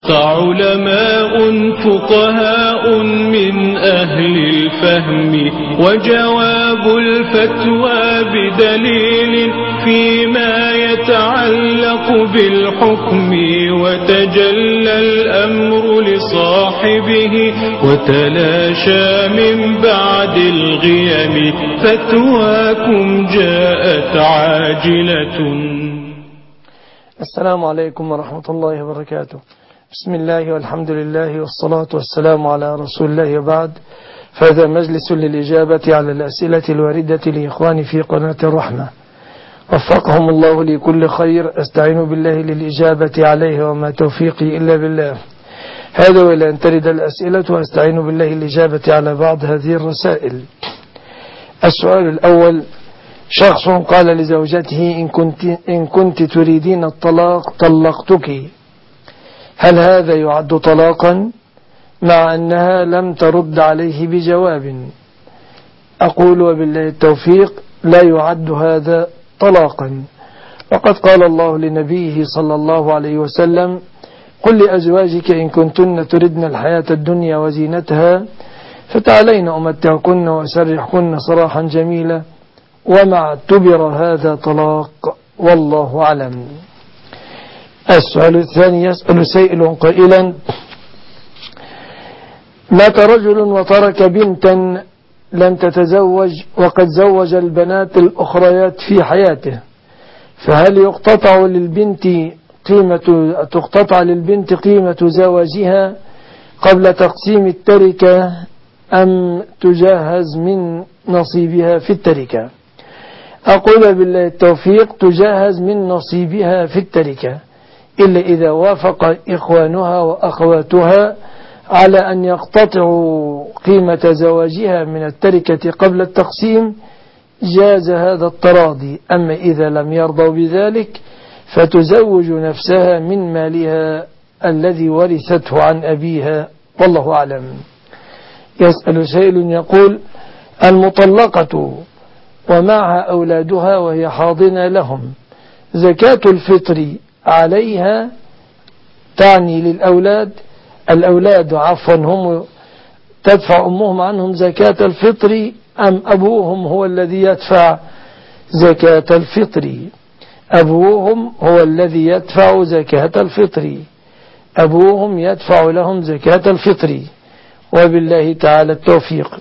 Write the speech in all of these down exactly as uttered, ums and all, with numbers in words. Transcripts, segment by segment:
فعلماء فقهاء من أهل الفهم، وجواب الفتوى بدليل فيما يتعلق بالحكم، وتجلى الأمر لصاحبه وتلاشى من بعد الغيم، فتواكم جاءت عاجلة. السلام عليكم ورحمة الله وبركاته. بسم الله والحمد لله والصلاة والسلام على رسول الله وبعد، فهذا مجلس للإجابة على الأسئلة الواردة لإخواني في قناة الرحمة، وفقهم الله لكل خير. أستعين بالله للإجابة عليه وما توفيقي إلا بالله. هذا وإلى أن ترد الأسئلة وأستعين بالله للإجابة على بعض هذه الرسائل. السؤال الأول: شخص قال لزوجته إن كنت, إن كنت تريدين الطلاق طلقتك، هل هذا يعد طلاقا مع أنها لم ترد عليه بجواب؟ أقول وبالله التوفيق: لا يعد هذا طلاقا، وقد قال الله لنبيه صلى الله عليه وسلم: قل لأزواجك إن كنتن تردن الحياة الدنيا وزينتها فتعالين أمتعكن وأسرحكن سراحا جميلا، وما اعتبر هذا طلاق، والله أعلم. السؤال الثاني: يسأل سائل قائلا: مات رجل وترك بنتا لم تتزوج وقد زوج البنات الأخريات في حياته، فهل يقتطع للبنت قيمة تقتطع للبنت قيمة زواجها قبل تقسيم التركة أم تجهز من نصيبها في التركة؟ أقول بالله التوفيق: تجهز من نصيبها في التركة، إلا إذا وافق إخوانها وأخواتها على أن يقتطعوا قيمة زواجها من التركة قبل التقسيم جاز هذا التراضي. أما إذا لم يرضوا بذلك فتزوج نفسها من مالها الذي ورثته عن أبيها، والله أعلم. يسأل سائل يقول: المطلقة ومعها أولادها وهي حاضنة لهم، زكاة الفطر عليها تعني للأولاد الأولاد عفوا هم تدفع أمهم عنهم زكاة الفطر أم أبوهم هو الذي يدفع زكاة الفطر؟ أبوهم هو الذي يدفع زكاة الفطر، أبوهم يدفع لهم زكاة الفطر، وبالله تعالى التوفيق.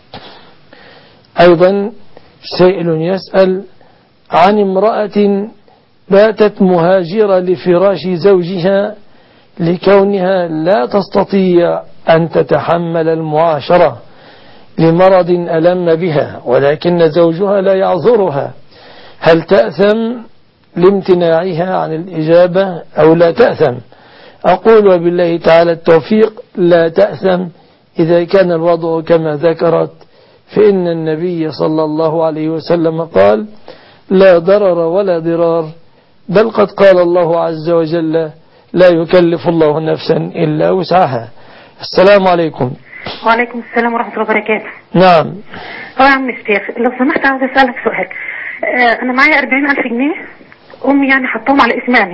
أيضا سائل يسأل عن امرأة باتت مهاجرة لفراش زوجها لكونها لا تستطيع أن تتحمل المعاشرة لمرض ألم بها، ولكن زوجها لا يعذرها، هل تأثم لامتناعها عن الإجابة أو لا تأثم؟ أقول وبالله تعالى التوفيق: لا تأثم إذا كان الوضع كما ذكرت، فإن النبي صلى الله عليه وسلم قال: لا ضرر ولا ضرار، بل قد قال الله عز وجل: لا يكلف الله نفسا إلا وسعها. السلام عليكم. وعليكم السلام ورحمة الله وبركاته. نعم. هو يا عم الشيخ لو سمحت عاوز أسألك سؤال. آه أنا معايا أربعين ألف جنيه، أمي يعني حطهم على اسمامي،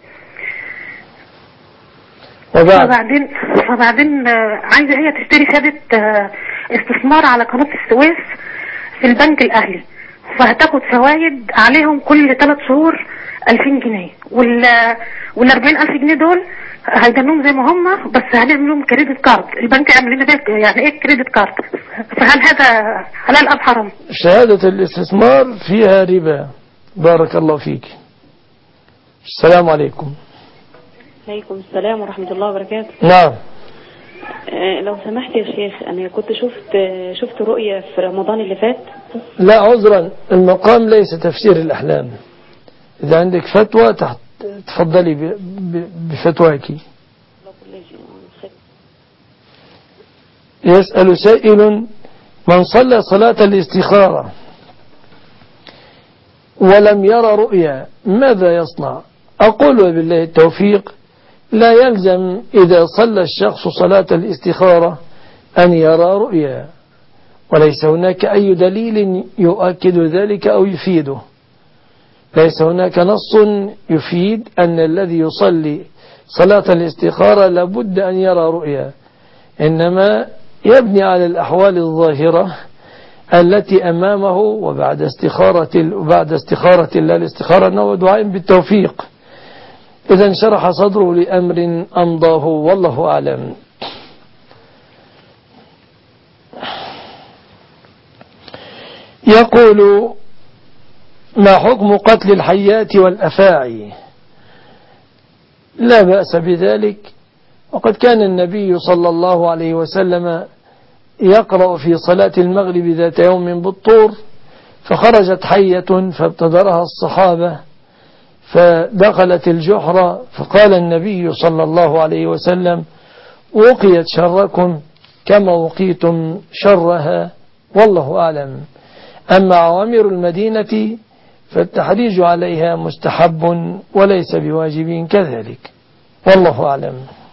وبعد فبعدين فبعدين آه عايزة هي تشتري شهادة آه استثمار على قناة السويس في البنك الأهلي، فهتاخد فوائد عليهم كل ثلاث شهور ألفين جنيه، وال والأربعين ألف جنيه دول هيدنهم زي ما هم، بس هنعمل لهم كريدت كارد، البنك يعمل لنا ده يعني ايه كريدت كارد، فهل هذا حلال أم حرام؟ شهادة الاستثمار فيها ربا. بارك الله فيك. السلام عليكم. عليكم السلام ورحمة الله وبركاته. نعم. أه لو سمحت يا شيخ، أنا كنت شفت شفت رؤية في رمضان اللي فات. لا عذرا، المقام ليس تفسير الأحلام. إذا عندك فتوى تحت تفضلي بفتواك. يسأل سائل: من صلى صلاة الاستخارة ولم يرى رؤيا ماذا يصنع؟ أقول وبالله التوفيق: لا يلزم إذا صلى الشخص صلاة الاستخارة أن يرى رؤيا، وليس هناك أي دليل يؤكد ذلك أو يفيده. ليس هناك نص يفيد أن الذي يصلي صلاة الاستخارة لابد أن يرى رؤيا، إنما يبني على الأحوال الظاهرة التي أمامه، وبعد استخارة وبعد استخارة الله الاستخارة أنه دعاء بالتوفيق. إذا انشرح صدره لأمر أمضاه والله أعلم. يقول: ما حكم قتل الحيات والأفاعي؟ لا بأس بذلك، وقد كان النبي صلى الله عليه وسلم يقرأ في صلاة المغرب ذات يوم بالطور، فخرجت حية فابتدرها الصحابة فدخلت الجحر، فقال النبي صلى الله عليه وسلم: وقيت شركم كما وقيتم شرها والله أعلم. أما عوامر المدينة فالتحريج عليها مستحب وليس بواجب كذلك والله أعلم.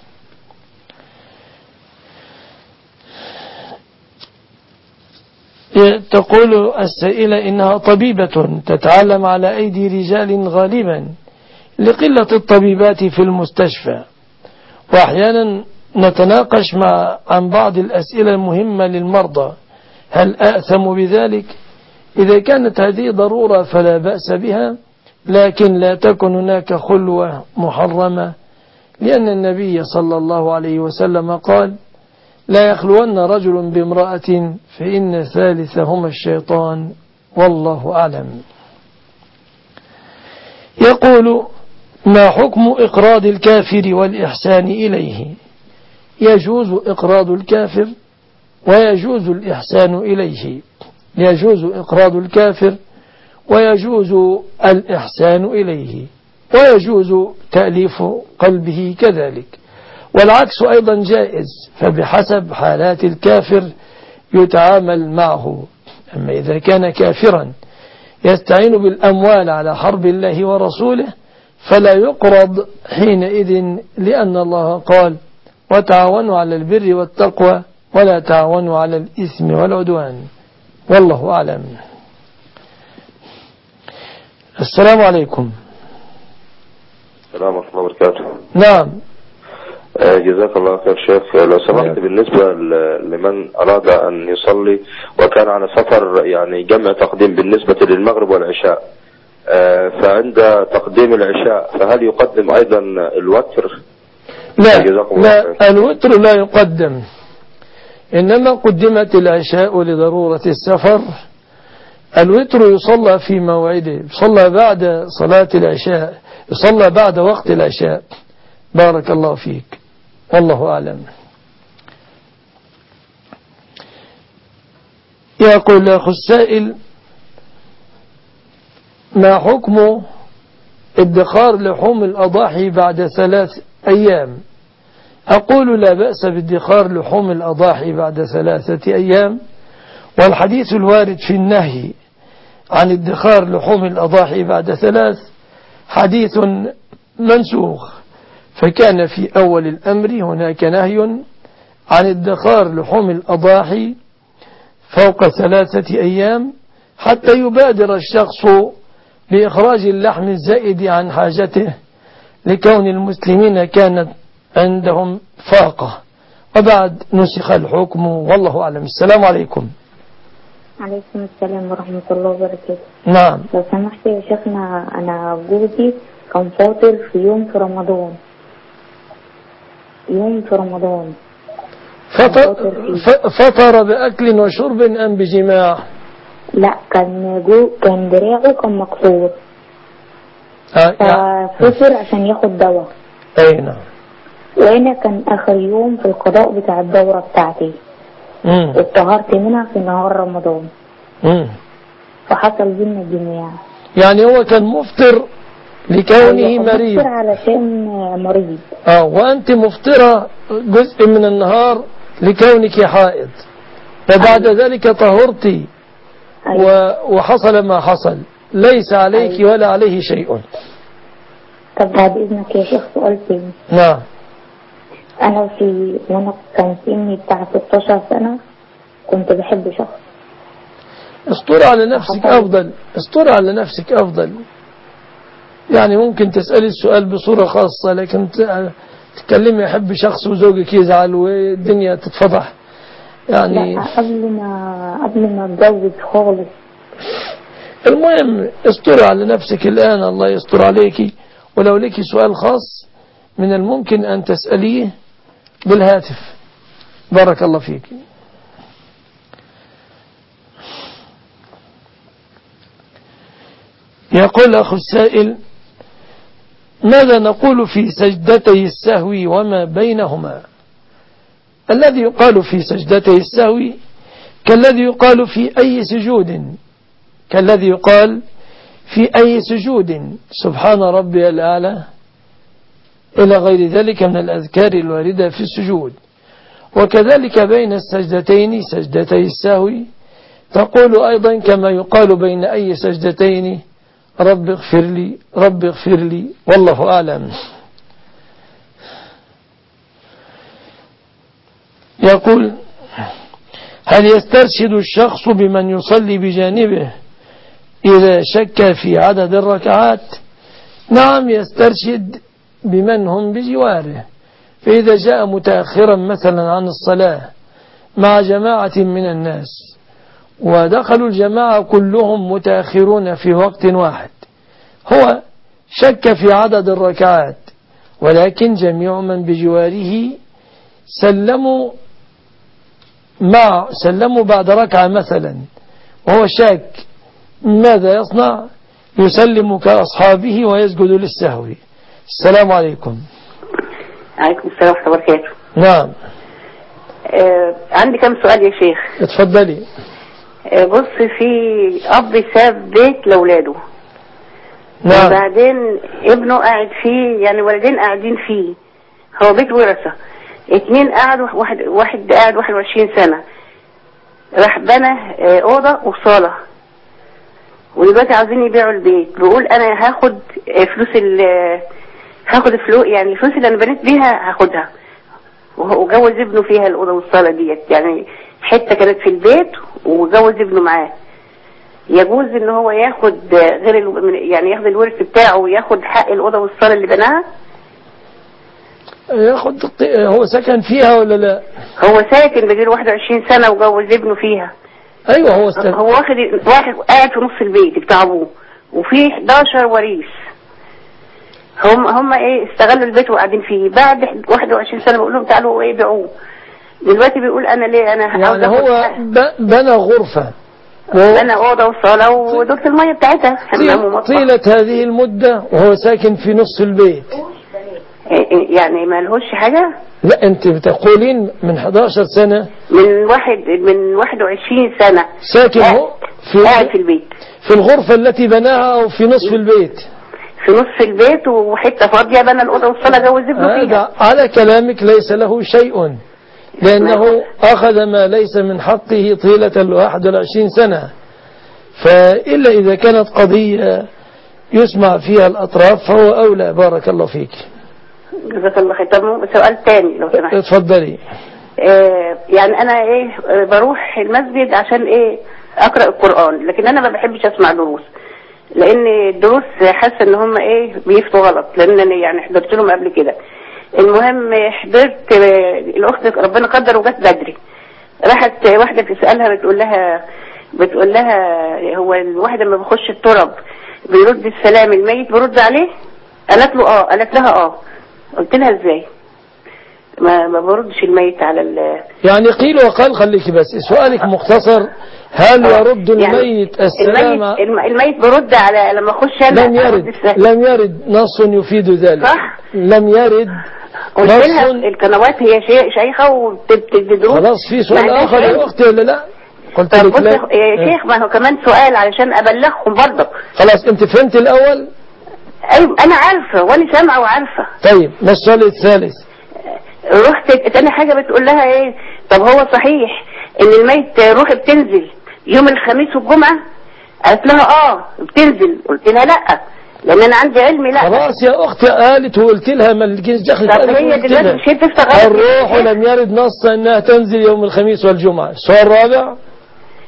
تقول السائلة إنها طبيبة تتعلم على أيدي رجال غالبا لقلة الطبيبات في المستشفى، وأحيانا نتناقش مع عن بعض الأسئلة المهمة للمرضى، هل أأثم بذلك؟ إذا كانت هذه ضرورة فلا بأس بها، لكن لا تكن هناك خلوة محرمة، لأن النبي صلى الله عليه وسلم قال: لا يخلون رجل بامرأة فإن ثالثهما الشيطان والله أعلم. يقول: ما حكم إقراض الكافر والإحسان إليه؟ يجوز إقراض الكافر ويجوز الإحسان إليه، يجوز إقراض الكافر ويجوز الإحسان إليه، ويجوز تأليف قلبه كذلك، والعكس أيضا جائز، فبحسب حالات الكافر يتعامل معه. أما إذا كان كافرا يستعين بالأموال على حرب الله ورسوله فلا يقرض حينئذ، لأن الله قال: وتعاونوا على البر والتقوى ولا تعاونوا على الإثم والعدوان والله أعلم. السلام عليكم. السلام ورحمة الله وبركاته. نعم. جزاك الله خير شيخ. لو سمحت بالنسبة لمن أراد أن يصلي وكان على سفر، يعني جمع تقديم بالنسبة للمغرب والعشاء، فعند تقديم العشاء فهل يقدم أيضا الوتر؟ لا, لا الوتر لا يقدم، إنما قدمت العشاء لضرورة السفر. الوتر يصلى في موعده، يصلى بعد صلاة العشاء، يصلى بعد وقت العشاء. بارك الله فيك والله أعلم. يقول الأخ السائل: ما حكم ادخار لحوم الأضاحي بعد ثلاث أيام؟ أقول لا بأس بادخار لحوم الأضاحي بعد ثلاثة أيام، والحديث الوارد في النهي عن ادخار لحوم الأضاحي بعد ثلاث حديث منسوخ، فكان في أول الأمر هناك نهي عن ادخار لحوم الأضاحي فوق ثلاثة أيام حتى يبادر الشخص بإخراج اللحم الزائد عن حاجته، لكون المسلمين كانت عندهم فاقة، وبعد نسخ الحكم والله أعلم. السلام عليكم. عليكم السلام ورحمة الله وبركاته. نعم. لو سمحت يا شيخنا، أنا جوزي كان فاطر في يوم في رمضان، يوم في رمضان فطر, فطر بأكل وشرب أم بجماع؟ لا، كان جو كان دراعه كان مكسور، ففطر عشان ياخد دواء. أي نعم. وأنا كان آخر يوم في القضاء بتاع الدورة بتاعتي، اتطهرت منها في نهار رمضان، مم. فحصل بينا جماع. يعني هو كان مفطر لكونه مريض، مفطر علشان مريض. اه وأنت مفطرة جزء من النهار لكونك حائض، وبعد أيوة. ذلك طهرتي. أيوة. وحصل ما حصل، ليس عليك أيوة. ولا عليه شيء. طب بعد إذنك يا شيخ سؤال تاني. نعم. أنا في وأنا كان سني بتاع ستاشر سنة كنت بحب شخص. استر على نفسك أفضل، استر على نفسك أفضل. يعني ممكن تسألي السؤال بصورة خاصة، لكن تتكلمي يحب شخص وزوجك يزعل والدنيا تتفضح يعني. لا قبل ما قبل ما اتجوز خالص. المهم استر على نفسك الآن، الله يستر عليك. ولو لك سؤال خاص من الممكن أن تسأليه بالهاتف. بارك الله فيك. يقول أخو السائل: ماذا نقول في سجدتي السهو وما بينهما؟ الذي يقال في سجدتي السهو كالذي يقال في أي سجود كالذي يقال في أي سجود سبحان ربي الأعلى إلى غير ذلك من الأذكار الواردة في السجود. وكذلك بين السجدتين سجدتي السهو تقول أيضا كما يقال بين أي سجدتين رب اغفر لي رب اغفر لي والله أعلم. يقول: هل يسترشد الشخص بمن يصلي بجانبه إذا شك في عدد الركعات؟ نعم يسترشد بمن هم بجواره، فإذا جاء متأخرا مثلا عن الصلاة مع جماعة من الناس ودخلوا الجماعة كلهم متأخرون في وقت واحد، هو شك في عدد الركعات ولكن جميع من بجواره سلموا مع سلموا بعد ركعة مثلا وهو شاك، ماذا يصنع؟ يسلم كأصحابه ويسجد للسهو. السلام عليكم. عليكم السلام ورحمة الله وبركاته. نعم. آه عندي كم سؤال يا شيخ. اتفضلي. آه بص، في أب ساب بيت لأولاده. نعم. وبعدين ابنه قاعد فيه، يعني ولدين قاعدين فيه، هو بيت ورثة. اتنين قاعدوا، واحد واحد قاعد واحد وعشرين سنة، راح بنى آه أوضة وصالة، ودلوقتي عاوزين يبيعوا البيت. بيقول أنا هاخد آه فلوس ال هاخد الفلوس، يعني الفلوس اللي أنا بنيت بيها هاخدها، وجوز ابنه فيها الأوضة والصالة ديت، يعني حتة كانت في البيت وجوز ابنه معاه. يجوز ان هو ياخد غير ال... يعني ياخد الورث بتاعه وياخد حق الأوضة والصالة اللي بناها؟ ياخد. هو سكن فيها ولا لا؟ هو ساكن بقاله واحد وعشرين سنة وجوز ابنه فيها. ايوه هو استل... هو واخد واحد قاعد في نص البيت بتاع ابوه وفيه حداشر وريث. هم هم ايه استغلوا البيت وقاعدين فيه. بعد واحد وعشرين سنة بقول لهم تعالوا ايه بيعوه. دلوقتي بيقول انا ليه انا يعني هو بنى غرفة بنى اوضه وصاله ودورة المية بتاعتها طيلة هذه المدة وهو ساكن في نص البيت، يعني ما لهوش حاجة. لا انت بتقولين من حداشر سنة، من واحد من واحد وعشرين سنة ساكن هو في قاعد في البيت في الغرفة التي بناها او في نصف البيت؟ في نصف البيت وحتة فاضية بنى الأوضة والصالة جوز ابنه فيها. على كلامك ليس له شيء، لأنه أخذ ما ليس من حقه طيلة الواحد والعشرين سنة، فإلا إذا كانت قضية يسمع فيها الأطراف فهو أولى. بارك الله فيك. جزاك الله خير. طب سؤال تاني لو سمحت. اتفضلي. آه يعني أنا إيه بروح المسجد عشان إيه أقرأ القرآن، لكن أنا ما بحبش أسمع دروس، لأن الدروس حاسة إن هم إيه بيفتوا غلط، لأن أنا يعني حضرت لهم قبل كده. المهم حضرت الأخت ربنا قدر وجت بدري، راحت واحدة بتسألها بتقول لها بتقول لها هو الواحد لما بيخش التراب بيرد السلام الميت بيرد عليه؟ قالت له اه. قالت لها اه. قلت لها ازاي ما ما بردش الميت على ال يعني قيل وقال. خليكي بس سؤالك مختصر، هل يرد الميت يعني السلام؟ الميت, الميت برد على لما اخش انا. لم يرد لم يرد نص يفيد ذلك. صح. لم يرد. قلت لها القنوات هي شيخة وبتدروس. خلاص في سؤال آخر يا أختي ولا لا؟ قلت طب لك لا يا شيخ، ما هو كمان سؤال علشان أبلغهم برضه. خلاص أنت فهمت الأول؟ أيوة أنا عارفة وأنا سامعة وعارفة. طيب ما السؤال الثالث؟ رحت تاني حاجة بتقول لها إيه؟ طب هو صحيح إن الميت روح بتنزل يوم الخميس والجمعة؟ قالت لها آه بتنزل. قلت لها لأ، لأن أنا عندي علمي. لا خلاص يا أختي قالت وقلت لها ما الجيش دخلت. طب هي دلوقتي مش تفتغل الروح لم يرد نص أنها تنزل يوم الخميس والجمعة. السؤال الرابع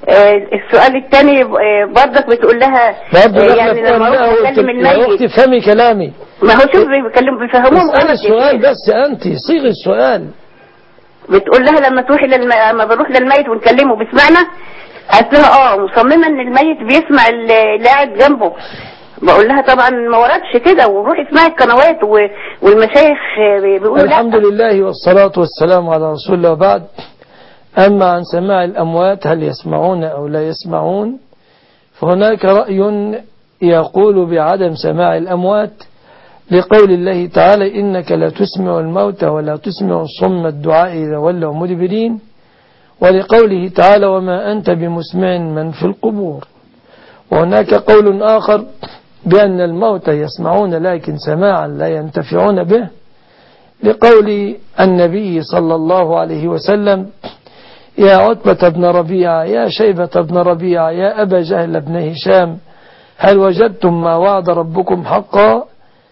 السؤال الثاني برضك بتقول لها يعني لما بتكلم الميت تفهمي كلامي. ما هو شوف بيكلم بيفهموهم غلط. السؤال بس انت صيغي السؤال. بتقول لها لما تروحي للم... لما بنروح للميت ونكلمه بيسمعنا؟ قالت لها اه مصممه ان الميت بيسمع اللي قاعد جنبه. بقول لها طبعا ما وردش كده، وروحي اسمعي القنوات و... والمشايخ بيقولوا الحمد لا. لله والصلاه والسلام على رسول الله. وبعد، أما عن سماع الأموات هل يسمعون أو لا يسمعون، فهناك رأي يقول بعدم سماع الأموات لقول الله تعالى إنك لا تسمع الموتى ولا تسمع الصم الدعاء إذا ولوا مدبرين، ولقوله تعالى وما أنت بمسمع من في القبور. وهناك قول آخر بأن الموتى يسمعون لكن سماعا لا ينتفعون به، لقول النبي صلى الله عليه وسلم يا عتبة بن ربيعة يا شيبة بن ربيعة يا أبا جهل بن هشام هل وجدتم ما وعد ربكم حقا؟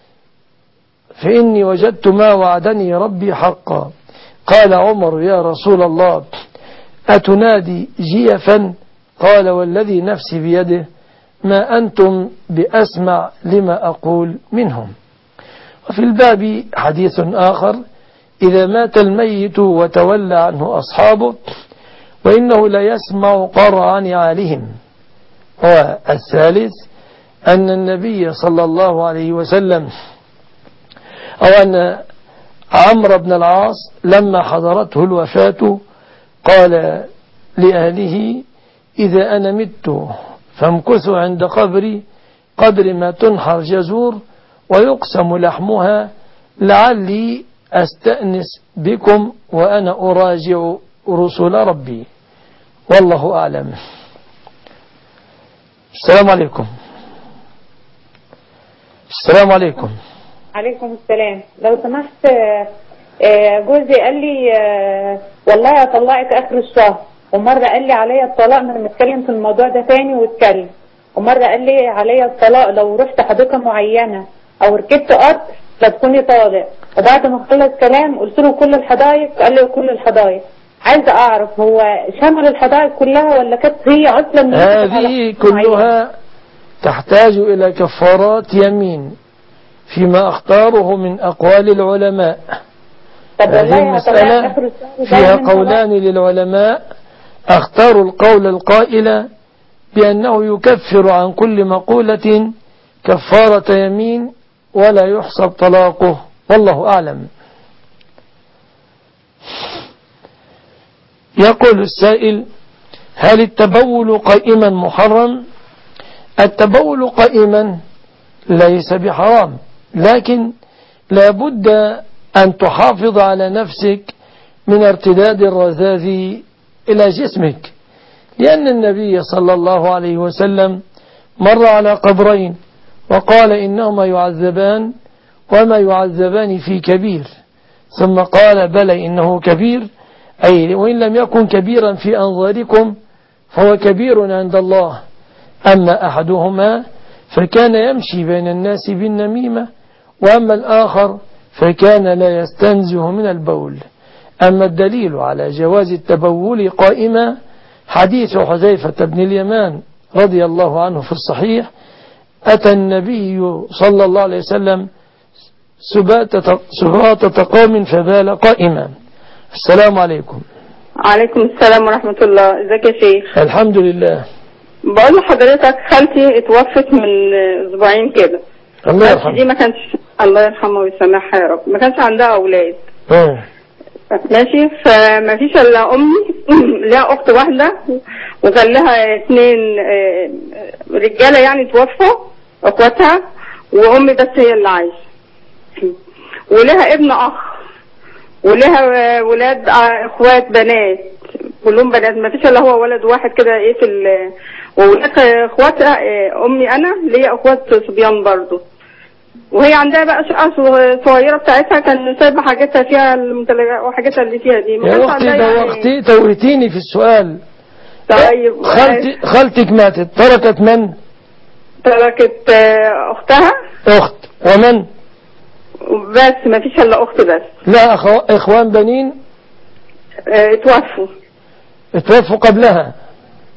فإني وجدت ما وعدني ربي حقا. قال عمر يا رسول الله أتنادي جيفا؟ قال والذي نفسي بيده ما أنتم بأسمع لما أقول منهم. وفي الباب حديث آخر إذا مات الميت وتولى عنه أصحابه وإنه لا يسمع قرع نعالهم. والثالث أن النبي صلى الله عليه وسلم أو أن عمرو بن العاص لما حضرته الوفاة قال لأهله إذا أنا مت فامكثوا عند قبري قدر ما تنحر جزور ويقسم لحمها لعلي أستأنس بكم وأنا أراجع رسول ربي والله أعلم. السلام عليكم. السلام عليكم. عليكم السلام. لو سمحت جوزي قال لي والله هطلقك آخر الشهر، ومرة قال لي عليا الطلاق ما نتكلم في الموضوع ده تاني واتكلم، ومرة قال لي عليا الطلاق لو رحت حديقة معينة أو ركبت قطر لا تكوني طالق. وبعد ما خلص كلام قلت له كل الحدائق، قال لي كل الحدائق. عايزة أعرف هو شمل الحدائق كلها ولا كانت هي أصلا؟ هذه كلها تحتاج إلى كفارات يمين فيما أختاره من أقوال العلماء. هذه المسألة فيها قولان للعلماء، اختاروا القول القائل بأنه يكفر عن كل مقولة كفارة يمين ولا يحسب طلاقه والله أعلم. يقول السائل هل التبول قائما محرم؟ التبول قائما ليس بحرام، لكن لابد أن تحافظ على نفسك من ارتداد الرذاذ إلى جسمك، لأن النبي صلى الله عليه وسلم مر على قبرين وقال إنهما يعذبان وما يعذبان في كبير، ثم قال بلى إنه كبير، أي وإن لم يكن كبيرا في أنظاركم فهو كبير عند الله. أما أحدهما فكان يمشي بين الناس بالنميمة، وأما الآخر فكان لا يستنزه من البول. أما الدليل على جواز التبول قائما حديث حذيفة بن اليمان رضي الله عنه في الصحيح أتى النبي صلى الله عليه وسلم سباطة قوم فبال قائما. السلام عليكم. عليكم السلام ورحمة الله. ازيك يا شيخ؟ الحمد لله. بقول لحضرتك خالتي اتوفت من اسبوعين كده. الله يرحمها. دي ما كانش الله يرحمها ويسامحها يا رب، ما كانش عندها اولاد. اه ماشي. فما فيش الا امي ليها اخت واحده وكان لها اثنين رجاله يعني توفوا اخواتها، وامي بس هي اللي عايشه، ولها ابن اخ ولها ولاد اخوات بنات كلهم بنات، ما فيش الا هو ولد واحد كده ايه في ال... وولاد اخوات امي انا ليا اخوات صبيان برضو، وهي عندها بقى شقه صغيره بتاعتها كان سايبه حاجتها فيها الممتلكات وحاجتها اللي فيها دي. يا اختي دوختي توهتيني في السؤال. طيب خالتي خالتك ماتت تركت من؟ تركت اختها. اخت ومن؟ بس ما فيش الا اخت بس. لا أخو... اخوان بنين؟ اه اتوفوا. اتوفوا قبلها؟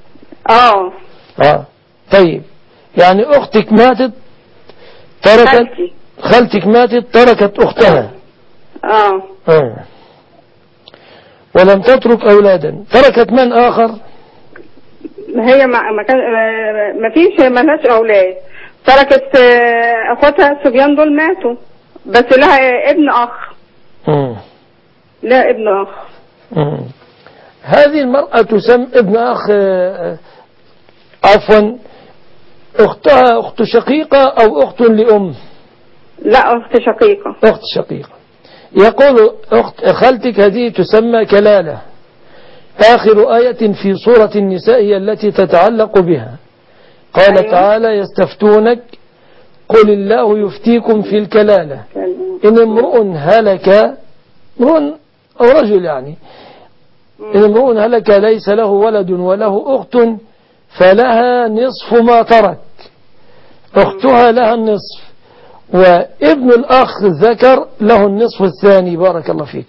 اه اه طيب، يعني اختك ماتت تركت خالتي. خالتك ماتت تركت اختها. اه اه ولم تترك اولادا، تركت من اخر؟ هي ما ما كان ما فيش ما لهاش اولاد، تركت آه، اخواتها الصبيان دول ماتوا، بس لها ابن اخ. مم. لا ابن اخ. مم. هذه المرأة تسمى ابن أخ، آه، عفوا أختها أخت شقيقة أو أخت لأم؟ لا اخت شقيقة. أخت شقيقة. يقول أخت خالتك هذه تسمى كلالة. آخر آية في سورة النساء هي التي تتعلق بها. قال أيوة. تعالى يستفتونك قل الله يفتيكم في الكلالة إن امرؤ هلك، امرؤ أو رجل يعني، إن امرؤ هلك ليس له ولد وله أخت فلها نصف ما ترك، أختها لها النصف، وابن الأخ الذكر له النصف الثاني. بارك الله فيك.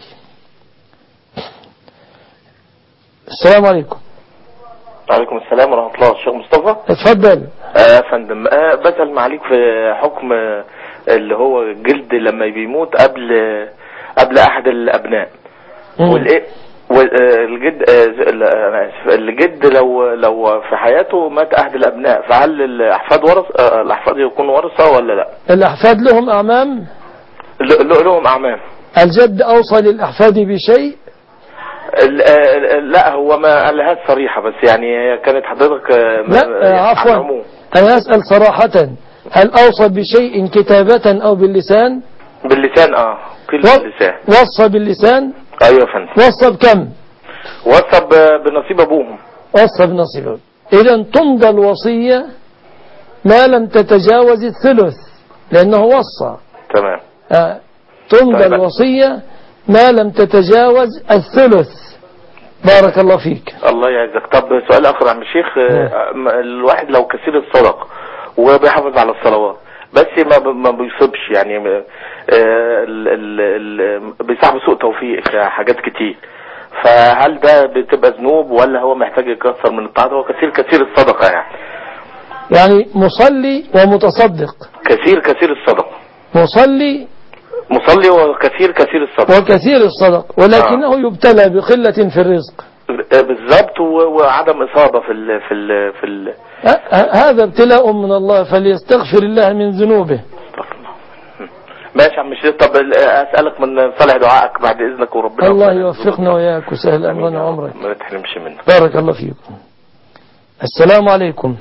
السلام عليكم. وعليكم السلام ورحمة الله. الشيخ مصطفى اتفضل. يا فندم، أه بسأل معاليك في حكم اللي هو جلد لما بيموت قبل قبل أحد الأبناء، والإيه والجد أنا آسف الجد لو لو في حياته مات أحد الأبناء، فهل الأحفاد ورث الأحفاد يكونوا ورثة ولا لا؟ الأحفاد لهم أعمام؟ لهم أعمام. الجد أوصى للأحفاد بشيء؟ لا هو ما قالهاش صريحة، بس يعني كانت حضرتك لا عفوا أنا أسأل صراحة، هل أوصى بشيء كتابة أو باللسان؟ باللسان. اه كل باللسان. وصى باللسان؟ ايوه يا فندم. وصى بكم؟ وصى بنصيب ابوهم. وصى بنصيب ابوهم. اذا تمضى الوصية ما لم تتجاوز الثلث لانه وصى. تمام. آه. تمضى طيب. الوصية ما لم تتجاوز الثلث. بارك الله فيك. الله يعزك. طب سؤال اخر عم الشيخ، الواحد لو كثير الصدق وبيحافظ على الصلوات بس ما ما بيصبش يعني بيصاحب سوء توفيق في حاجات كتير، فهل ده بتبقى ذنوب ولا هو محتاج يكثر من الطاعات؟ هو كثير كثير الصدقة يعني يعني مصلي ومتصدق. كثير كثير الصدق. مصلي مصلي وكثير كثير الصدق. وكثير الصدق ولكنه آه. يبتلى بقلة في الرزق. بالضبط، وعدم إصابة في ال في ال في ال هذا ابتلاء من الله فليستغفر الله من ذنوبه. ماشي عم الشيخ. طب أسألك من صالح دعائك بعد إذنك وربنا الله يوفقنا وياك وسهل أمرنا وعمرك. ما تحرمش منك. بارك الله فيكم. السلام عليكم.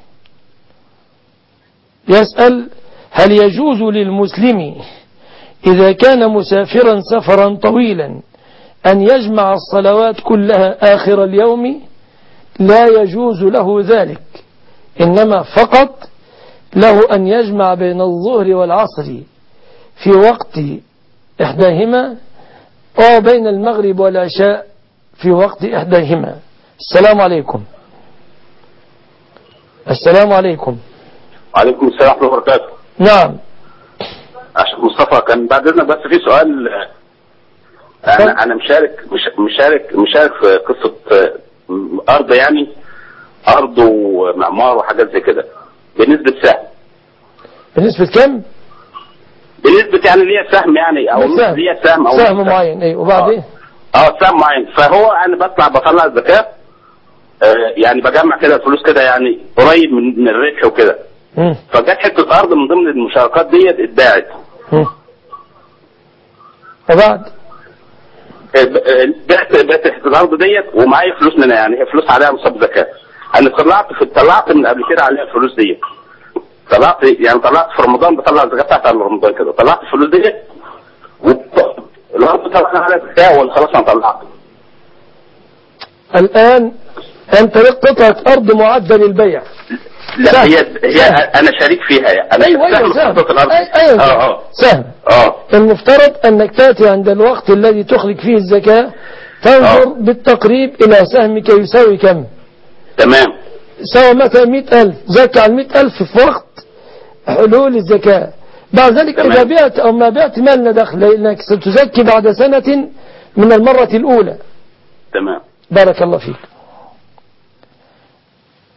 يسأل هل يجوز للمسلم إذا كان مسافرا سفرا طويلا أن يجمع الصلوات كلها آخر اليوم؟ لا يجوز له ذلك، إنما فقط له أن يجمع بين الظهر والعصر في وقت إحداهما وبين المغرب والعشاء في وقت إحداهما. السلام عليكم. السلام عليكم. وعليكم السلام ورحمة الله وبركاته. نعم أشرف مصطفى، كان بعد إذنك بس في سؤال. أنا أنا مشارك مش مشارك مشارك في قصة أرض، يعني أرض ومعمار وحاجات زي كده بنسبة سهم. بنسبة كم؟ بنسبة يعني ليها سهم يعني أو ليها سهم أو سهم معين. إيه وبعدين؟ أه سهم معين. فهو أنا بطلع بطلع الزكاة، آه يعني بجمع كده الفلوس كده يعني قريب من الربح وكده. فجت حتة أرض من ضمن المشاركات ديت اتباعت. وبعد؟ بعت بعت حتة الأرض ديت ومعايا فلوس منها، يعني هي فلوس عليها مصاب زكاة. أنا طلعت في طلعت من قبل كده عليها الفلوس ديت. طلعت يعني طلعت في رمضان بطلع الزكاة بتاعت على رمضان كده، طلعت الفلوس ديت والأرض طلعنا عليها زكاة ولا خلاص أنا طلعت؟ الآن أنت لك قطعة أرض معدة للبيع. لا هي هي انا شريك فيها يعني. انا ايوه ايوه سهم. ايوه اه اه سهم. اه المفترض انك تاتي عند الوقت الذي تخرج فيه الزكاة تنظر أوه. بالتقريب الى سهمك يساوي كم. تمام. سوى مثلا مئة ألف، زكى على المئة ألف في وقت حلول الزكاة. بعد ذلك تمام. إذا بعت أو ما بعت ما لنا دخل، لأنك ستزكي بعد سنة من المرة الأولى. تمام. بارك الله فيك.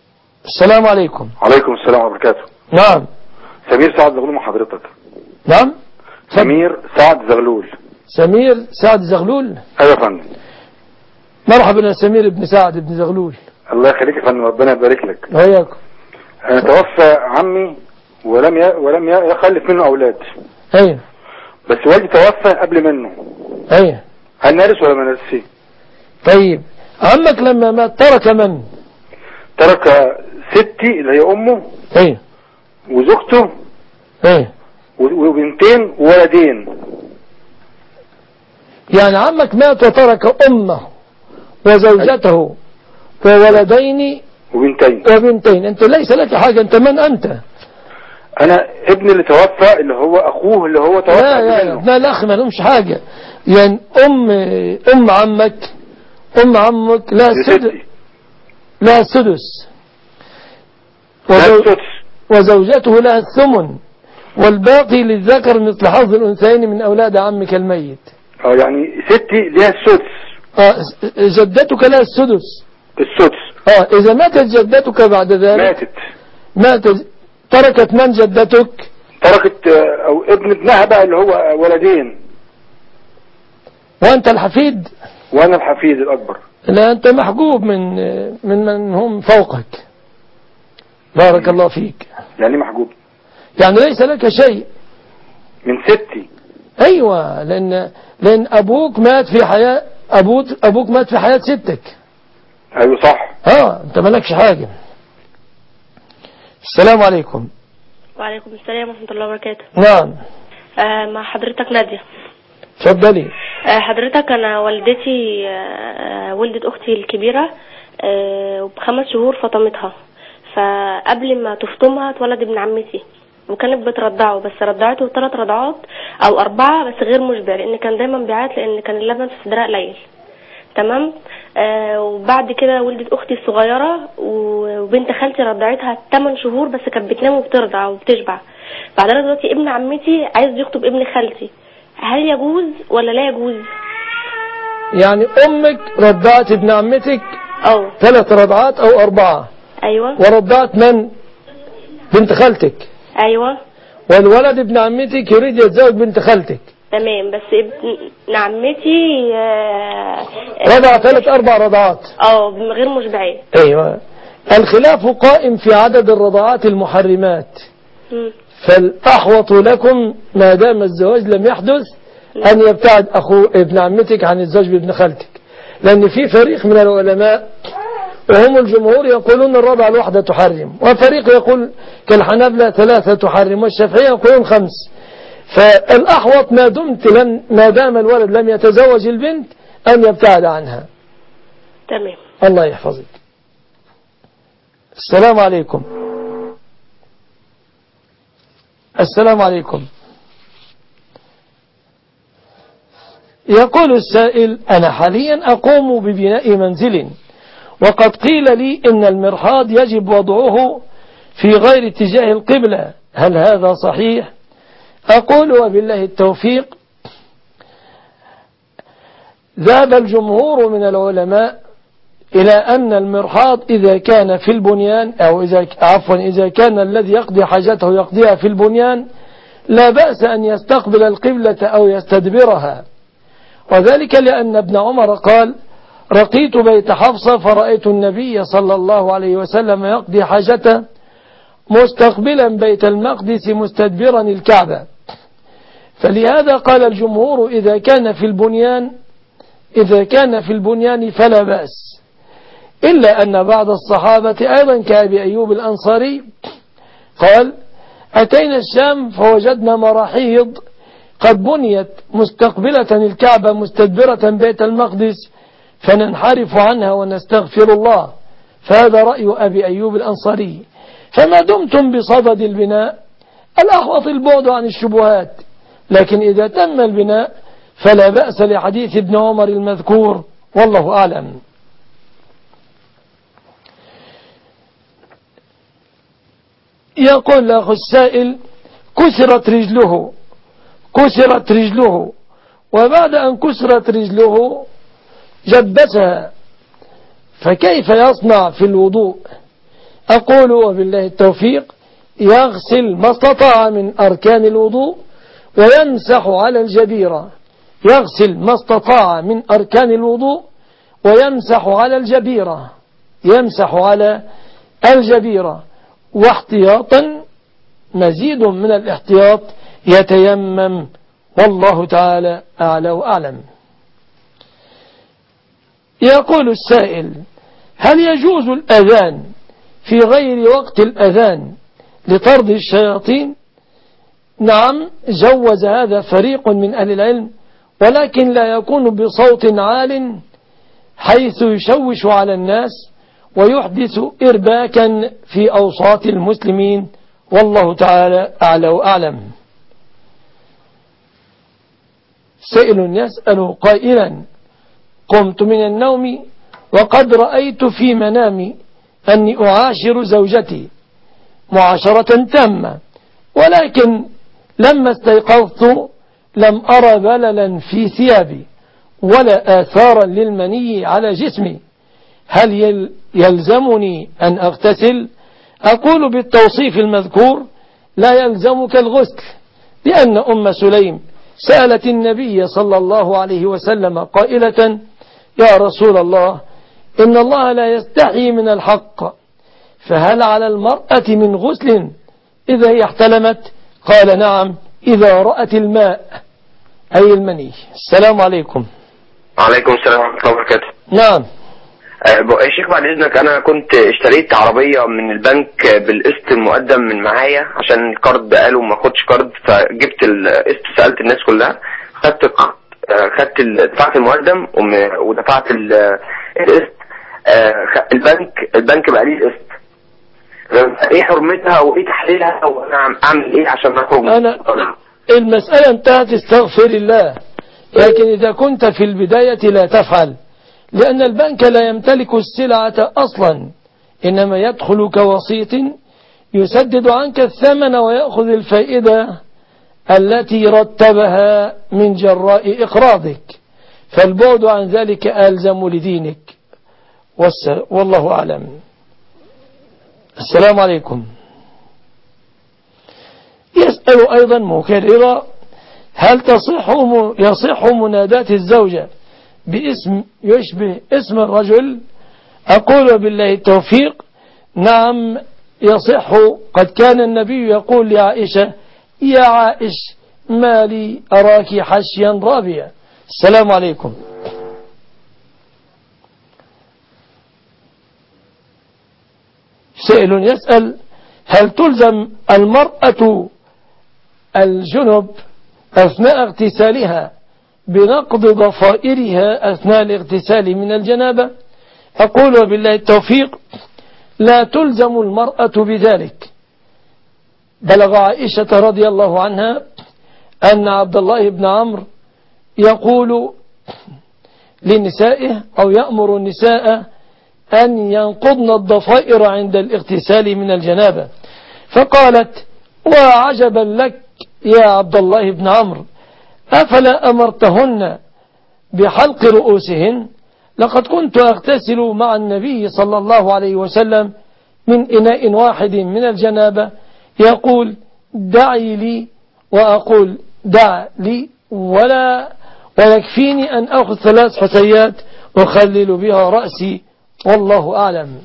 السلام عليكم. عليكم السلام ورحمة الله وبركاته. نعم. سمير سعد زغلول مع حضرتك. نعم. سمير سعد زغلول. سمير سعد زغلول. ايوه يا فندم. مرحبا يا سمير ابن سعد ابن زغلول. الله يخليك يا فندم، ربنا يبارك لك. وياكم. انا توفى عمي ولم ي... ولم يخلف منه اولاد. ايوه. بس والدي توفى قبل منه. ايوه. هل نرث ولا ما نرثش؟ طيب عمك لما مات ترك من؟ ترك ستي اللي هي امه. ايوه. وزوجته. ايوه. وبنتين وولدين. يعني عمك مات وترك امه وزوجته وولدين وبنتين وبنتين. انت ليس لك حاجة، انت من انت؟ انا ابني اللي توفى اللي هو اخوه اللي هو توفى. لا لا لا, لا الاخ ما لهمش حاجة. يعني ام ام عمك ام عمك لا سدس لا سدس وزو وزوجته لها الثمن والباقي للذكر مثل حظ الانثيين من اولاد عمك الميت. اه يعني ستي لها السدس. اه جدتك لها السدس. السدس. اه اذا ماتت جدتك بعد ذلك ماتت ماتت تركت من جدتك؟ تركت او ابن ابنها بقى اللي هو ولدين. وانت الحفيد؟ وانا الحفيد الاكبر. لا انت محجوب من من من هم فوقك. بارك الله فيك. يعني محجوب؟ يعني ليس لك شيء من ستي. ايوه لان لان ابوك مات في حياة ابوك ابوك مات في حياة ستك. ايوه صح. اه انت مالكش حاجة. السلام عليكم. وعليكم السلام ورحمة الله وبركاته. نعم. آه مع حضرتك نادية. اتفضلي. آه حضرتك انا والدتي آه ولدت اختي الكبيرة آه بخمس شهور فطمتها، فقبل ما تفطمها اتولد ابن عمتي وكانت بترضعه، بس رضعته ثلاث رضعات او اربعة بس غير مشبع لان كان دايما بيعيط لان كان اللبن في صدرها قليل. تمام. آه وبعد كده ولدت اختي الصغيرة وبنت خالتي رضعتها ثمان شهور بس كانت بتنام وبترضع وبتشبع. بعدين دلوقتي ابن عمتي عايز يخطب ابن خالتي، هل يجوز ولا لا يجوز؟ يعني امك رضعت ابن عمتك او ثلاث رضعات او اربعة. ايوه. ورضعت من؟ بنت خالتك. ايوه. والولد ابن عمتك يريد يتزوج بنت خالتك. تمام. بس ابن عمتي آه رضع ثلاث اربع رضعات اه غير مشبعين. ايوه. الخلاف قائم في عدد الرضعات المحرمات. م. فالاحوط لكم ما دام الزواج لم يحدث ان يبتعد اخو ابن عمتك عن الزواج بابن خالتك، لان في فريق من العلماء وهم الجمهور يقولون الرضع الواحدة تحرم، وفريق يقول كالحنابلة ثلاثة تحرم، والشافعية يقولون خمس. فالأحوط ما دمت لن ما دام الولد لم يتزوج البنت أن يبتعد عنها. تمام. الله يحفظك. السلام عليكم. السلام عليكم. يقول السائل: أنا حاليا أقوم ببناء منزل، وقد قيل لي إن المرحاض يجب وضعه في غير اتجاه القبلة، هل هذا صحيح؟ أقول وبالله التوفيق. ذهب الجمهور من العلماء إلى أن المرحاض إذا كان في البنيان أو إذا عفوا إذا كان الذي يقضي حاجته يقضيها في البنيان لا بأس أن يستقبل القبلة أو يستدبرها، وذلك لأن ابن عمر قال: رقيت بيت حفصة فرأيت النبي صلى الله عليه وسلم يقضي حاجته مستقبلا بيت المقدس مستدبرا الكعبة. فلهذا قال الجمهور إذا كان في البنيان إذا كان في البنيان فلا بأس، إلا أن بعض الصحابة أيضا كأبي أيوب الأنصاري قال: أتينا الشام فوجدنا مراحيض قد بنيت مستقبلة الكعبة مستدبرة بيت المقدس فننحرف عنها ونستغفر الله. فهذا رأي أبي أيوب الأنصاري. فما دمتم بصدد البناء الأحوط البعد عن الشبهات، لكن إذا تم البناء فلا بأس لحديث ابن عمر المذكور، والله أعلم. يقول الأخ السائل: كسرت رجله كسرت رجله وبعد أن كسرت رجله جبسها، فكيف يصنع في الوضوء؟ أقول وبالله التوفيق يغسل ما استطاع من أركان الوضوء ويمسح على الجبيرة، يغسل ما استطاع من أركان الوضوء ويمسح على الجبيرة، يمسح على الجبيرة. واحتياطا مزيد من الاحتياط يتيمم، والله تعالى أعلى وأعلم. يقول السائل: هل يجوز الأذان في غير وقت الأذان لطرد الشياطين؟ نعم، جوز هذا فريق من أهل العلم، ولكن لا يكون بصوت عال حيث يشوش على الناس ويحدث إرباكا في أوساط المسلمين، والله تعالى أعلى وأعلم. سائل يسأل قائلا: قمت من النوم وقد رأيت في منامي أني أعاشر زوجتي معاشرة تامة، ولكن لما استيقظت لم أرى بللا في ثيابي ولا آثارا للمني على جسمي، هل يلزمني أن أغتسل؟ أقول بالتوصيف المذكور لا يلزمك الغسل، لأن أم سليم سألت النبي صلى الله عليه وسلم قائلة: يا رسول الله، إن الله لا يستحي من الحق، فهل على المرأة من غسل إذا هي احتلمت؟ قال: نعم، إذا رأت الماء أي المني. السلام عليكم. وعليكم السلام ورحمة الله وبركاته. نعم. يا شيخ بعد إذنك، أنا كنت اشتريت عربية من البنك بالقسط المقدم من معايا عشان الكارد قالوا ما خدش كارد، فجبت القسط سألت الناس كلها، خدت خدت دفعت المقدم ودفعت القسط. البنك البنك بقى لي القسط، ايه حرمتها وايه تحليلها وانا اعمل ايه عشان اخرج؟ انا المسألة انتهت، استغفر الله. لكن اذا كنت في البداية لا تفعل، لأن البنك لا يمتلك السلعة أصلا، إنما يدخل كوسيط يسدد عنك الثمن ويأخذ الفائدة التي رتبها من جراء إقراضك، فالبعد عن ذلك ألزم لدينك، والله أعلم. السلام عليكم. يسأل أيضا مكررا: هل تصح يصح منادات الزوجة باسم يشبه اسم الرجل؟ أقول بالله التوفيق: نعم يصح. قد كان النبي يقول لعائشة: يا عائش ما لي أراك حشيا رابيا. السلام عليكم. سائل يسأل: هل تلزم المرأة الجنب أثناء اغتسالها بنقض ضفائرها أثناء الاغتسال من الجنابة؟ أقول بالله التوفيق: لا تلزم المرأة بذلك. بلغ عائشة رضي الله عنها أن عبد الله بن عمرو يقول لنسائه أو يأمر النساء أن ينقضن الضفائر عند الاغتسال من الجنابة، فقالت: وعجبا لك يا عبد الله بن عمرو، أفلا أمرتهن بحلق رؤوسهن؟ لقد كنت أغتسل مع النبي صلى الله عليه وسلم من إناء واحد من الجنابة، يقول: دعي لي، وأقول: دع لي، ولا ويكفيني أن أخذ ثلاث حثيات أخلل بها رأسي، والله أعلم.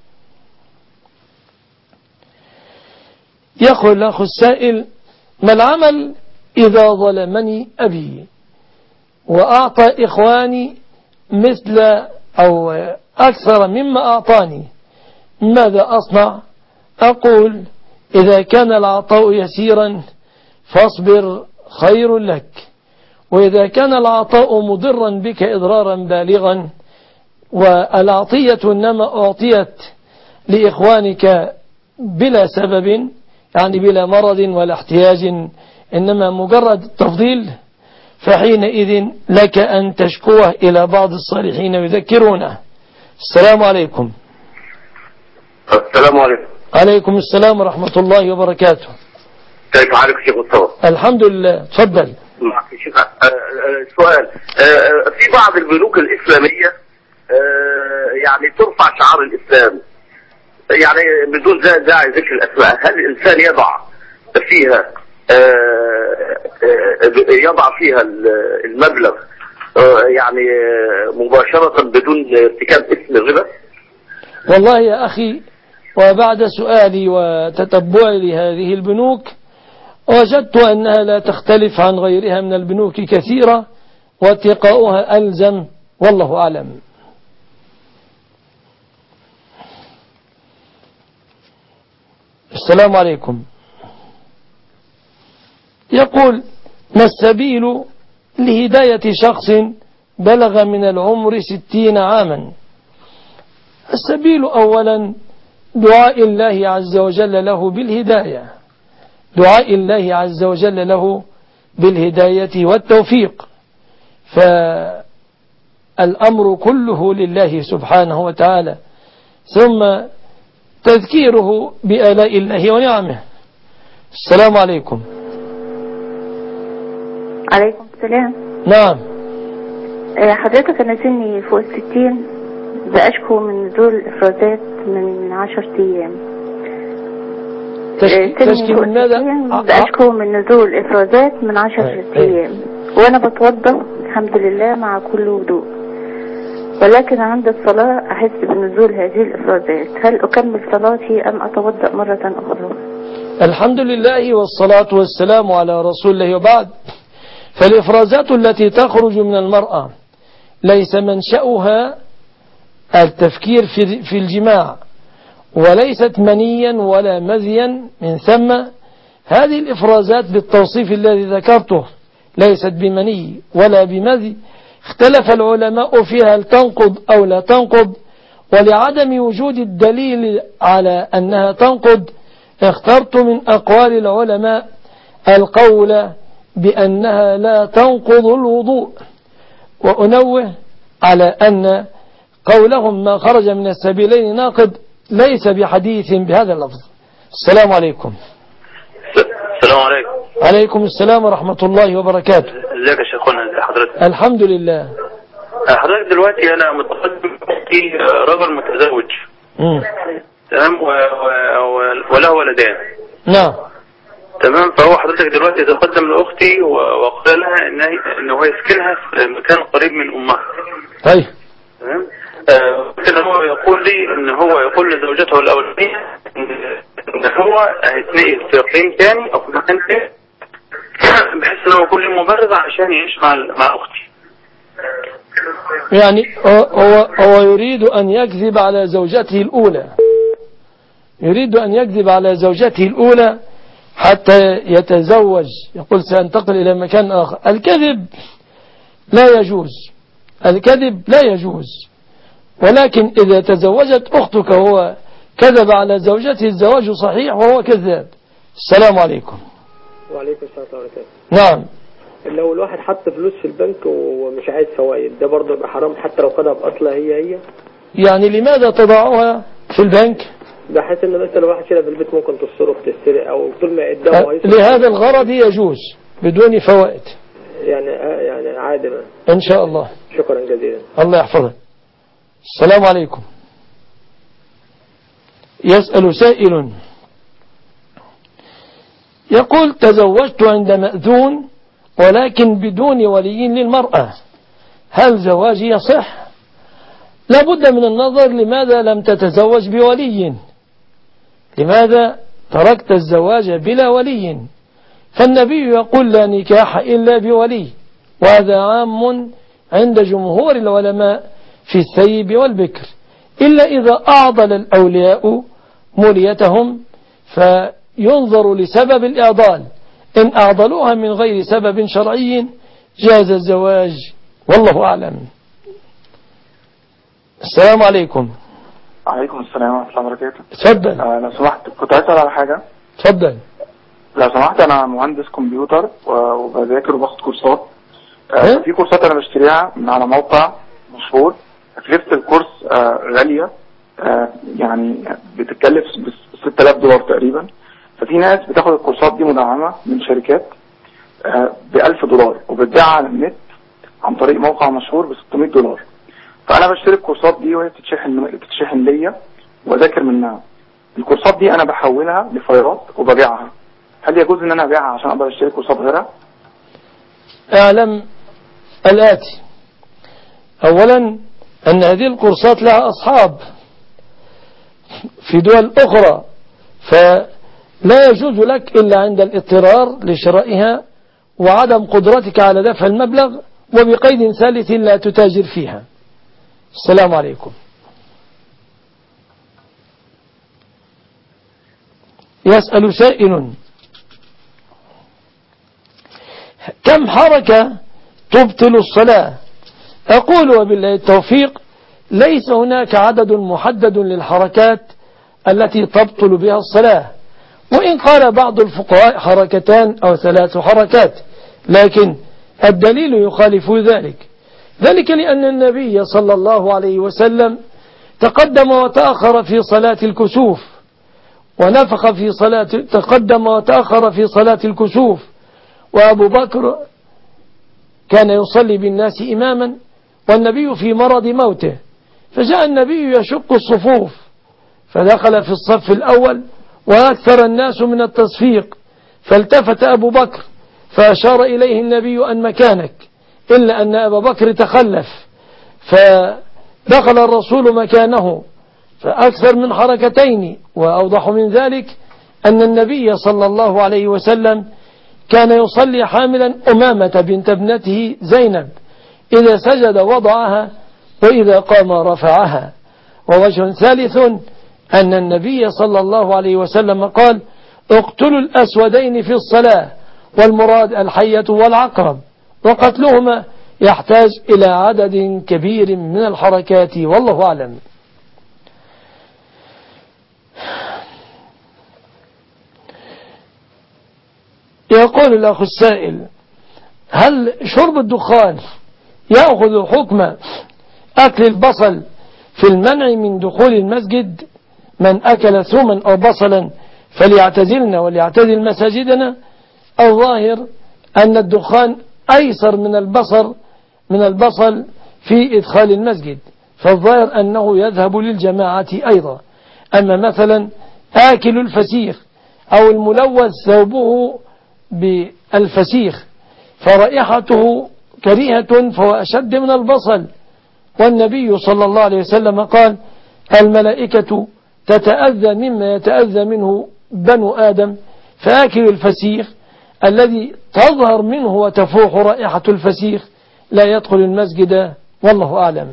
يقول الأخ السائل: ما العمل إذا ظلمني أبي وأعطى إخواني مثل أو أكثر مما أعطاني، ماذا أصنع؟ أقول: إذا كان العطاء يسيرا فاصبر خير لك، وإذا كان العطاء مضرا بك إضرارا بالغا، والعطية إنما أعطيت لإخوانك بلا سبب، يعني بلا مرض ولا احتياج، إنما مجرد تفضيل، فحينئذ لك أن تشكوه إلى بعض الصالحين يذكرونه. السلام عليكم. السلام عليكم. عليكم السلام ورحمة الله وبركاته. كيف حالك شيخ مصطفى؟ الحمد لله، تفضل. سؤال: في بعض البنوك الإسلامية يعني ترفع شعار الإسلام، يعني بدون داعي ذكر الاسماء، هل الانسان يضع فيها يضع فيها المبلغ يعني مباشرة بدون ارتكاب اسم الربا؟ والله يا أخي، وبعد سؤالي وتتبعي لهذه البنوك وجدت أنها لا تختلف عن غيرها من البنوك كثيرة، واتقاؤها ألزم، والله أعلم. السلام عليكم. يقول: ما السبيل لهداية شخص بلغ من العمر ستين عاما؟ السبيل أولا دعاء الله عز وجل له بالهداية، دعاء الله عز وجل له بالهداية والتوفيق، فالأمر كله لله سبحانه وتعالى، ثم تذكيره بآلاء الله ونعمه. السلام عليكم. عليكم السلام. نعم. حضرتك أنا سني فوق الستين، بأشكو من نزول الإفرازات من عشر أيام. تشكي من ماذا؟ بأشكو من نزول إفرازات من عشر أيام، وأنا بتوضى الحمد لله مع كل وضوء، ولكن عند الصلاة أحس بنزول هذه الإفرازات. هل أكمل صلاتي أم أتوضأ مرة أخرى؟ الحمد لله والصلاة والسلام على رسول الله، وبعد. فالإفرازات التي تخرج من المرأة ليس منشأها التفكير في الجماع، وليست منيا ولا مذيا، من ثم هذه الإفرازات بالتوصيف الذي ذكرته ليست بمني ولا بمذي. اختلف العلماء فيها هل تنقض أو لا تنقض، ولعدم وجود الدليل على أنها تنقض اخترت من أقوال العلماء القول بأنها لا تنقض الوضوء، وأنوه على أن قولهم ما خرج من السبيلين ناقض ليس بحديث بهذا اللفظ. السلام عليكم. السلام عليكم. عليكم السلام ورحمة الله وبركاته. ازيك يا شيخنا؟ ازي حضرتك؟ الحمد لله. حضرتك دلوقتي انا متقدم في رجل متزوج، امم تمام، وله ولدان. نعم. تمام. فهو حضرتك دلوقتي تقدم لاختي وقال لها ان ان هو يسكنها في مكان قريب من امها. طيب. تمام. لكن هو يقول لي ان هو يقول لزوجته الاولانيه ان هو هيتنقل في اقليم ثاني او في مكان ثاني، بحيث ان هو يكون لي مبرر عشان يعيش مع مع اختي. يعني هو هو يريد ان يكذب على زوجته الاولى، يريد ان يكذب على زوجته الاولى حتى يتزوج، يقول سأنتقل الى مكان اخر. الكذب لا يجوز، الكذب لا يجوز، ولكن إذا تزوجت أختك وهو كذب على زوجته الزواج صحيح وهو كذاب. السلام عليكم. وعليكم السلام ورحمة الله. نعم. لو الواحد حط فلوس في البنك ومش عايز فوائد، ده برضه يبقى حرام حتى لو خدها بأصلها هي هي؟ يعني لماذا تضعها في البنك؟ بحيث ان مثلا لو واحد شيلها في البيت ممكن تصرف تسرق او طول ما قدامه أه لهذا الغرض يجوز بدون فوائد. يعني آه يعني عادي ان شاء الله. شكرا جزيلا. الله يحفظك. السلام عليكم. يسأل سائل يقول: تزوجت عند مأذون ولكن بدون ولي للمرأة، هل زواجي يصح؟ لابد من النظر لماذا لم تتزوج بولي، لماذا تركت الزواج بلا ولي؟ فالنبي يقول: لا نكاح إلا بولي، وهذا عام عند جمهور العلماء في الثيب والبكر، إلا إذا أعضل الأولياء موليتهم فينظر لسبب الإعضال، إن أعضلوها من غير سبب شرعي جاز الزواج، والله أعلم. السلام عليكم. عليكم السلام ورحمة الله وبركاته. تفضل. آه لو سمحت كنت أسأل على حاجة. تفضل. لو سمحت، أنا مهندس كمبيوتر وبذاكر وباخد كورسات. آه في كورسات أنا بشتريها من على موقع مشهور، تكلفة الكورس آه غالية، آه يعني بتتكلف ستة آلاف دولار تقريبا. ففي ناس بتاخد الكورسات دي مدعمة من شركات آه بألف دولار وبتبيعها على النت عن طريق موقع مشهور بستمائة دولار. فأنا بشتري الكورسات دي وهي بتتشحن بتتشحن ليا وأذاكر منها. الكورسات دي انا بحولها لفايلات وببيعها، هل يجوز ان انا ابيعها عشان اقدر اشتري كورسات غيرها؟ اعلم الآتي: اولا ان هذه الكورسات لها اصحاب في دول اخرى، فلا يجوز لك الا عند الاضطرار لشرائها وعدم قدرتك على دفع المبلغ، وبقيد ثالث لا تتاجر فيها. السلام عليكم. يسأل سائل: كم حركة تبطل الصلاة؟ أقول وبالله التوفيق: ليس هناك عدد محدد للحركات التي تبطل بها الصلاة، وإن قال بعض الفقهاء حركتان أو ثلاث حركات، لكن الدليل يخالف ذلك. ذلك لأن النبي صلى الله عليه وسلم تقدم وتأخر في صلاة الكسوف، ونفخ في صلاة تقدم وتأخر في صلاة الكسوف، وأبو بكر كان يصلي بالناس إماما والنبي في مرض موته، فجاء النبي يشق الصفوف فدخل في الصف الأول وأكثر الناس من التصفيق، فالتفت أبو بكر فأشار إليه النبي أن مكانك، إلا أن أبا بكر تخلف فدخل الرسول مكانه فأكثر من حركتين. وأوضح من ذلك أن النبي صلى الله عليه وسلم كان يصلي حاملا أمامة بنت ابنته زينب، إذا سجد وضعها وإذا قام رفعها. ووجه ثالث أن النبي صلى الله عليه وسلم قال: اقتلوا الأسودين في الصلاة، والمراد الحية والعقرب، وقتلهما يحتاج إلى عدد كبير من الحركات، والله أعلم. يقول الأخ السائل: هل شرب الدخان يأخذ حكم أكل البصل في المنع من دخول المسجد؟ من أكل ثوما أو بصلا فليعتزلنا وليعتزل مساجدنا. الظاهر أن الدخان أيسر من البصر من البصل في إدخال المسجد، فالظاهر أنه يذهب للجماعة أيضا. أما مثلا آكل الفسيخ أو الملوث ثوبه بالفسيخ فرائحته كريهة فهو أشد من البصل، والنبي صلى الله عليه وسلم قال: الملائكة تتأذى مما يتأذى منه بنو آدم، فآكل الفسيخ الذي تظهر منه وتفوح رائحة الفسيخ لا يدخل المسجد، والله أعلم.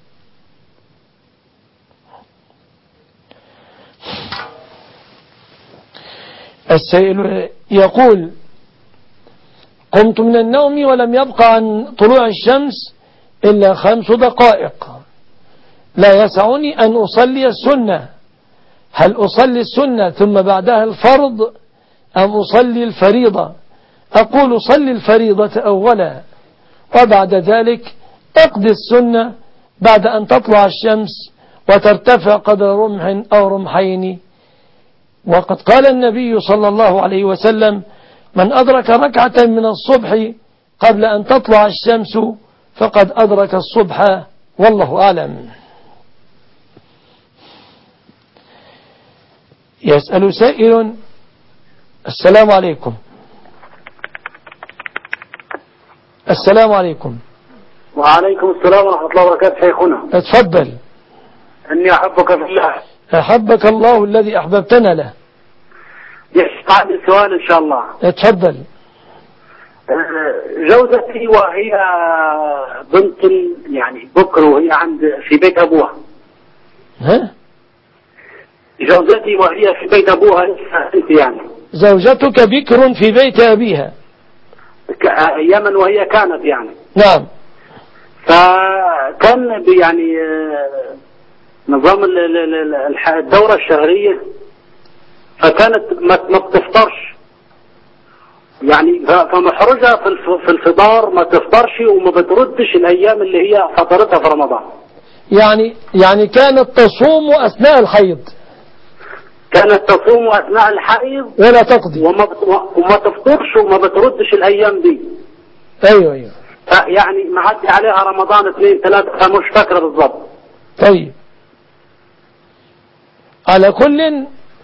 السائل يقول: قمت من النوم ولم يبقى عن طلوع الشمس إلا خمس دقائق، لا يسعني أن أصلي السنة، هل أصلي السنة ثم بعدها الفرض أم أصلي الفريضة؟ أقول: صلي الفريضة أولا، وبعد ذلك اقضي السنة بعد أن تطلع الشمس وترتفع قدر رمح أو رمحين. وقد قال النبي صلى الله عليه وسلم: من أدرك ركعة من الصبح قبل أن تطلع الشمس فقد أدرك الصبح، والله أعلم. يسأل سائل: السلام عليكم. السلام عليكم. وعليكم السلام ورحمة الله وبركاته. شيخنا اتفضل. أني أحبك في الله. أحبك الله الذي أحببتنا له. عندي سؤال إن شاء الله. اتفضل. زوجتي وهي بنت يعني بكر وهي عند في بيت أبوها. ها؟ زوجتي وهي في بيت أبوها يعني. زوجتك بكر في بيت أبيها. يمن وهي كانت يعني. نعم. فكان يعني نظام الدورة الشهرية، فكانت ما بتفطرش يعني، فمحرجة في الفطار ما تفطرش وما بتردش الأيام اللي هي فطرتها في رمضان. يعني يعني كانت تصوم أثناء الحيض. كانت تصوم أثناء الحيض ولا تقضي وما وما تفطرش وما بتردش الأيام دي. أيوة أيوة. يعني معدي عليها رمضان اثنين ثلاثة مش فاكرة بالضبط. طيب، على كل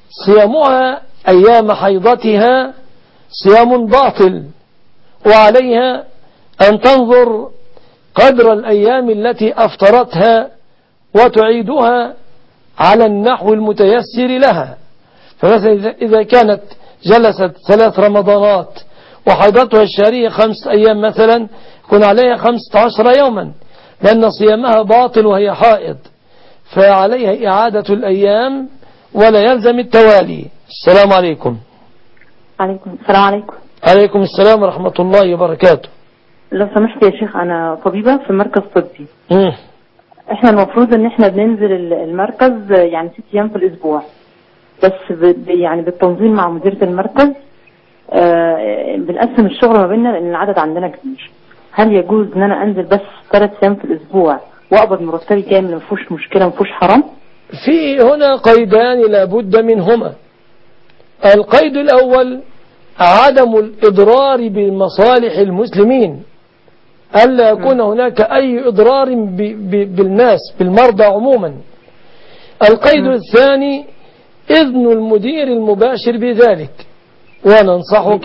صيامها أيام حيضتها صيام باطل، وعليها أن تنظر قدر الأيام التي أفطرتها وتعيدها على النحو المتيسر لها. فمثلا إذا كانت جلست ثلاث رمضانات وحيضتها الشهرية خمس أيام مثلا، يكون عليها خمسة عشر يوما، لأن صيامها باطل وهي حائض، فعليها إعادة الأيام ولا يلزم التوالي. السلام عليكم. عليكم السلام. عليكم عليكم السلام ورحمة الله وبركاته. لو سمحت يا شيخ، أنا طبيبة في مركز طبي. مم. احنا المفروض ان احنا بننزل المركز يعني ست ايام في الاسبوع، بس ب... يعني بالتنظيم مع مديرة المركز آه بنقسم الشغل ما بيننا لان العدد عندنا كبير. هل يجوز ان انا انزل بس ثلاث ايام في الاسبوع واقبض مرتبي كامل، ما فيهوش مشكلة، ما فيهوش حرام؟ في هنا قيدان لابد منهما. القيد الأول عدم الإضرار بمصالح المسلمين، ألا يكون هناك أي إضرار ب ب بالناس بالمرضى عموما. القيد الثاني إذن المدير المباشر بذلك، وننصحك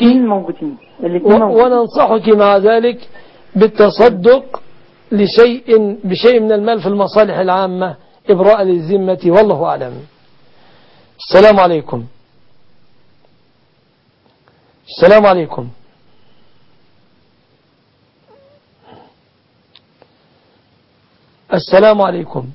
وننصحك مع ذلك بالتصدق لشيء بشيء من المال في المصالح العامة إبراء للذمة، والله أعلم. السلام عليكم. السلام عليكم. السلام عليكم.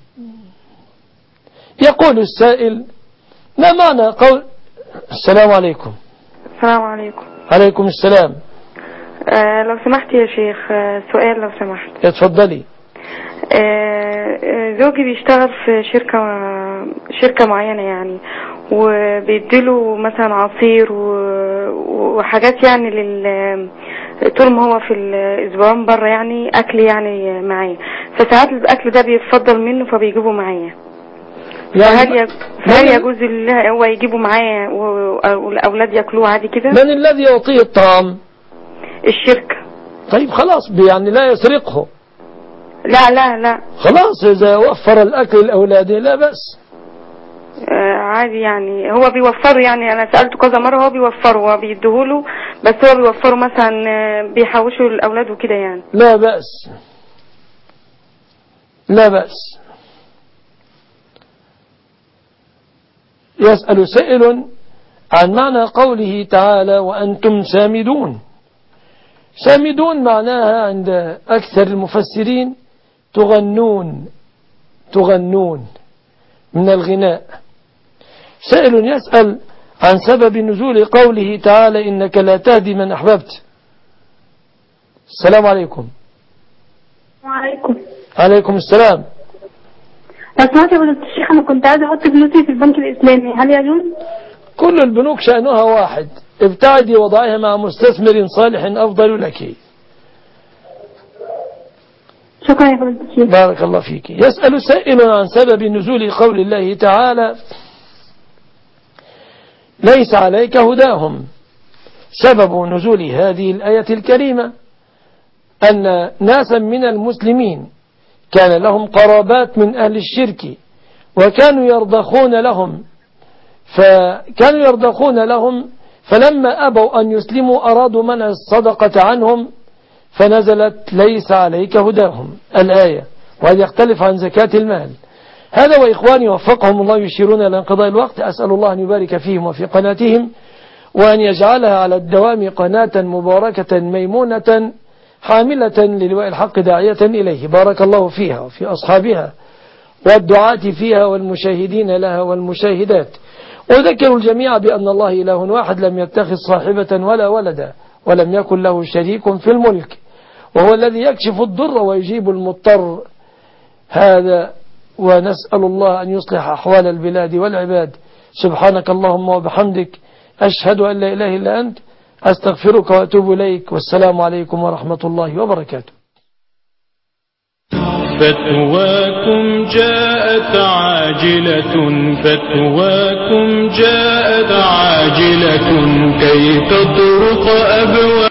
يقول السائل: ما معنى قول السلام عليكم. السلام عليكم. عليكم السلام. آه لو سمحت يا شيخ، آه سؤال لو سمحت. اتفضلي. آه زوجي بيشتغل في شركة شركة معينة يعني، وبيديله مثلا عصير وحاجات يعني لل طول ما هو في الاسبوعين بره يعني اكل يعني معاه، فساعات الاكل ده بيفضل منه فبيجيبه معايا. يعني فهل يجوز هو يجيبه معايا والاولاد ياكلوه عادي كده؟ من الذي يعطيه الطعام؟ الشركة. طيب خلاص، يعني لا يسرقه. لا لا لا خلاص، إذا وفر الأكل لأولاده لا بأس. آه عادي يعني، هو بيوفره يعني، أنا سألته كذا مرة، هو بيوفره، هو بيديهوله، بس هو بيوفره مثلا بيحوشه للأولاد وكده يعني. لا بأس لا بأس. يسأل سائل عن معنى قوله تعالى: وأنتم سامدون. سامدون معناها عند أكثر المفسرين تغنون تغنون من الغناء. سائل يسأل عن سبب نزول قوله تعالى: إنك لا تهدي من أحببت. السلام عليكم. وعليكم. عليكم السلام. لو سمعت يا فضيلة الشيخ، أنا كنت عايزة أحط فلوسي في البنك الإسلامي، هل يجوز؟ كل البنوك شأنها واحد، ابتعدي وضعيها مع مستثمر صالح أفضل لك. شكرا يا فضيلة الشيخ. بارك الله فيك. يسأل سائل عن سبب نزول قول الله تعالى: ليس عليك هداهم. سبب نزول هذه الآية الكريمة أن ناسا من المسلمين كان لهم قرابات من أهل الشرك، وكانوا يرضخون لهم فكانوا يرضخون لهم فلما أبوا أن يسلموا أرادوا منع الصدقة عنهم، فنزلت ليس عليك هداهم الآية، وهذا يختلف عن زكاة المال. هذا وإخواني وفقهم الله يشيرون إلى انقضاء الوقت. أسأل الله أن يبارك فيهم وفي قناتهم، وأن يجعلها على الدوام قناة مباركة ميمونة حاملة للواء الحق داعية إليه. بارك الله فيها وفي أصحابها والدعاة فيها والمشاهدين لها والمشاهدات. وذكروا الجميع بأن الله إله واحد لم يتخذ صاحبة ولا ولدا، ولم يكن له شريك في الملك، وهو الذي يكشف الضر ويجيب المضطر. هذا ونسأل الله أن يصلح أحوال البلاد والعباد. سبحانك اللهم وبحمدك، أشهد أن لا إله إلا أنت، أستغفرك وأتوب إليك، والسلام عليكم ورحمة الله وبركاته. فتواكم جاءت عاجلة فتواكم جاءت عاجلة كي تطرق أبواب